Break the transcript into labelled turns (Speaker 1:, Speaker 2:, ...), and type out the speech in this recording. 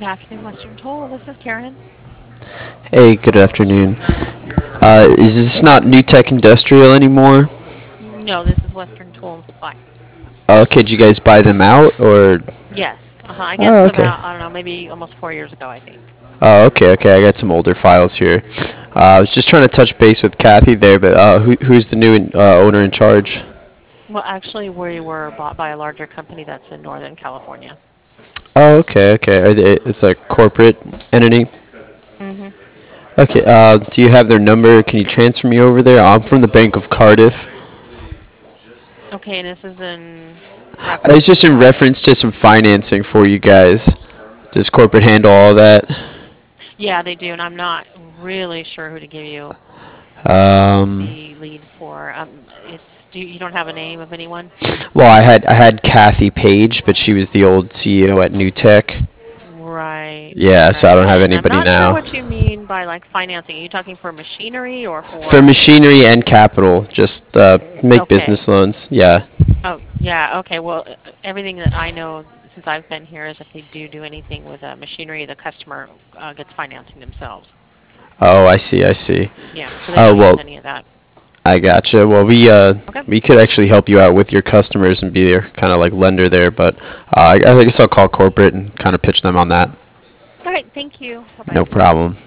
Speaker 1: afternoon, Western Toll. This is Karen.
Speaker 2: Hey, good afternoon. Is this not New Tech Industrial anymore?
Speaker 1: No, this is Western Tool and Supply.
Speaker 2: Okay, did you guys buy them out or?
Speaker 1: Yes. I guess
Speaker 2: Oh, okay.
Speaker 1: about, I don't know, maybe almost 4 years ago, I think.
Speaker 2: Oh, okay, okay. I got some older files here. I was just trying to touch base with Kathy there, but who's the new owner in charge?
Speaker 1: Well, actually, we were bought by a larger company that's in Northern California.
Speaker 2: Oh, okay, okay. It's a corporate entity.
Speaker 1: hmm
Speaker 2: Okay. Do you have their number? Can you transfer me over there? I'm from the Bank of Cardiff.
Speaker 1: Okay, and this is in
Speaker 2: I
Speaker 1: reference
Speaker 2: was just
Speaker 1: to
Speaker 2: in
Speaker 1: what?
Speaker 2: reference to some financing for you guys. Does corporate handle all that?
Speaker 1: Yeah, they do, and I'm not really sure who to give you
Speaker 2: Um,
Speaker 1: the lead for. You don't have a name of anyone?
Speaker 2: well, I had Kathy Page, but she was the old CEO at New Tech.
Speaker 1: Right,
Speaker 2: Yeah, so I
Speaker 1: right.
Speaker 2: don't have
Speaker 1: And I'm
Speaker 2: anybody
Speaker 1: not sure
Speaker 2: now.
Speaker 1: what you mean by like financing. Are you talking for machinery or
Speaker 2: For
Speaker 1: for?
Speaker 2: machinery and capital, just make
Speaker 1: Okay.
Speaker 2: business loans. Yeah.
Speaker 1: Oh, yeah. Okay. Well, everything that I know since I've been here is if they do anything with machinery, the customer gets financing themselves.
Speaker 2: Oh, I see. I see.
Speaker 1: Yeah. So they
Speaker 2: Oh
Speaker 1: don't use
Speaker 2: well,
Speaker 1: any of that.
Speaker 2: I gotcha. Well,
Speaker 1: Okay.
Speaker 2: we could actually help you out with your customers and be their kind of like lender there, but I guess I'll call corporate and kind of pitch them on that.
Speaker 1: All right. Thank you. Bye bye.
Speaker 2: No problem.